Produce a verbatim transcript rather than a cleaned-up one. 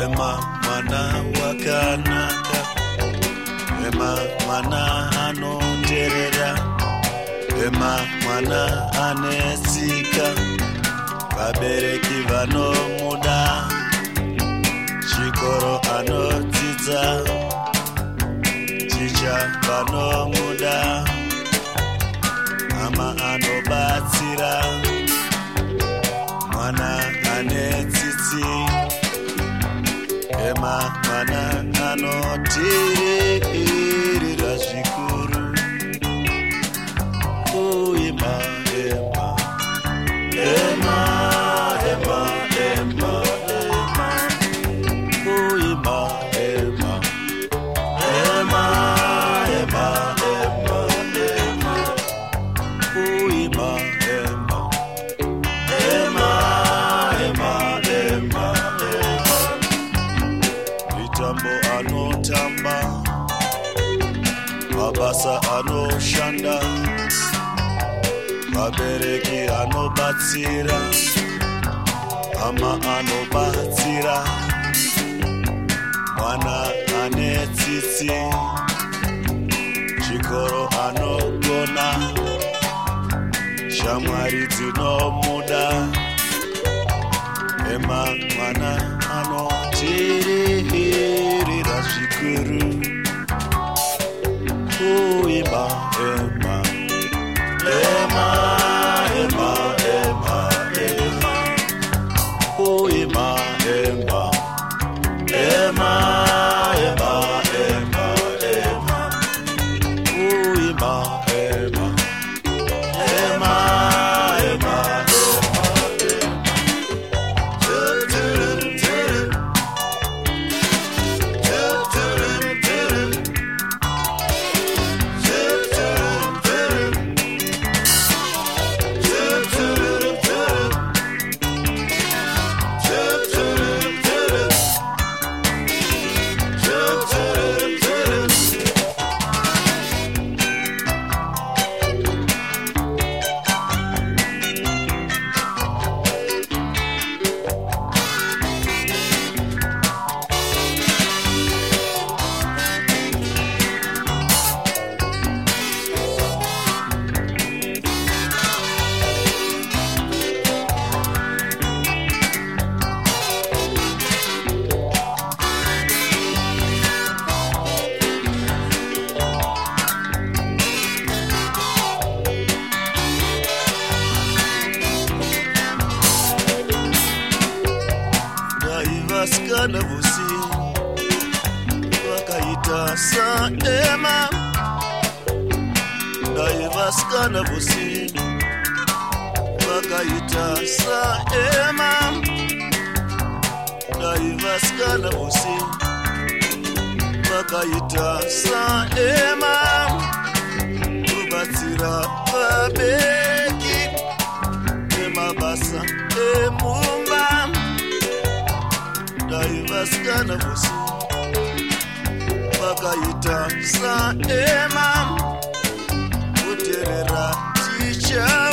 Ema mwana wakanaka, Ema mwana anonderera, Ema mwana anetsika, vabereki vanomuda, chikoro anodzidza, ticha vanomuda, hama anobatsira, mwana anetsitsi, Ema mwana anotirira zvikuru. Ema, Ema, Ema, Ema, Ema, Ema. Oh, Ema, Ema, Ema, Ema, Ema, Ema. Oh, Ema, Ema, Ema, Ema, Ema, Ema. Mitambo anotamba, mabasa anoshanda, vabereki anobatsira, hama anobatsira, mwana anetsitsi, chikoro anogona, shamwari dzinomuda, Ema mwana anotirira zvikuru. Oh, Ema, Ema, Ema, Ema, Ema, Ema. Oh, Ema, Ema, Ema, Ema, Ema, Ema. Oh, Ema, Ema, Ema, Ema, Ema, Ema. Vasikana vosi vakaita saEma, dai vasikana vosi vakaita saEma, dai vasikana vosi vakaita saEma, kubatsira vabereki vemabasa emumba, dai vasikana vosi vakaita saEma, kuteerera ticha